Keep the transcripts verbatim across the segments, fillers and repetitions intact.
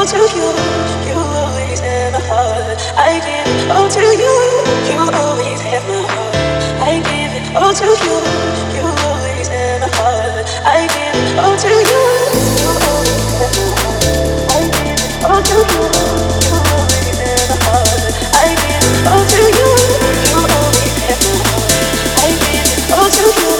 to you, you always have my heart. I give it all to you, you always have my heart. I give it all to you, you always have my heart. I give it all to you, you always have my heart. I give it all to you, you always have my heart. I give it all to you, you always have my heart. I give it all to you.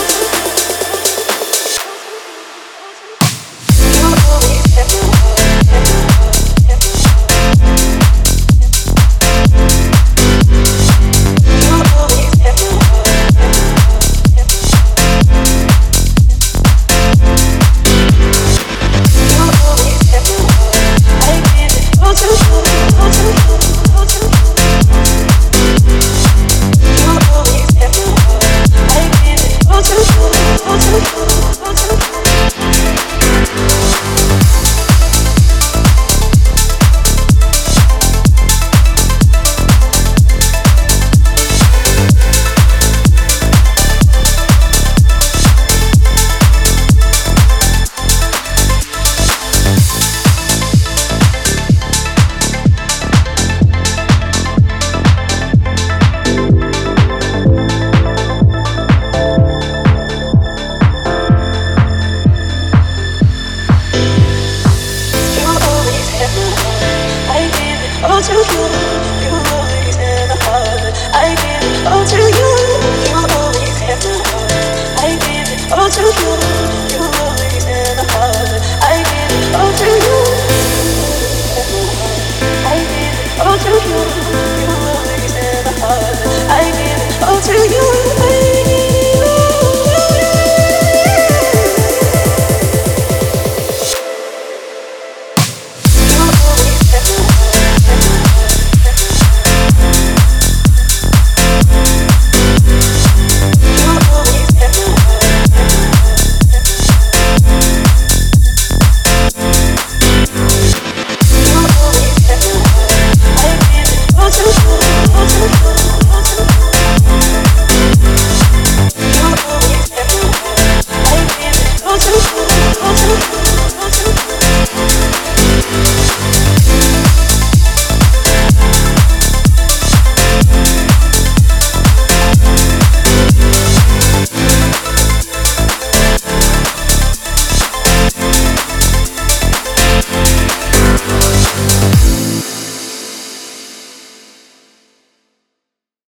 All to you, you always have my heart. I give it all to you, you always have my heart. I give it all to you.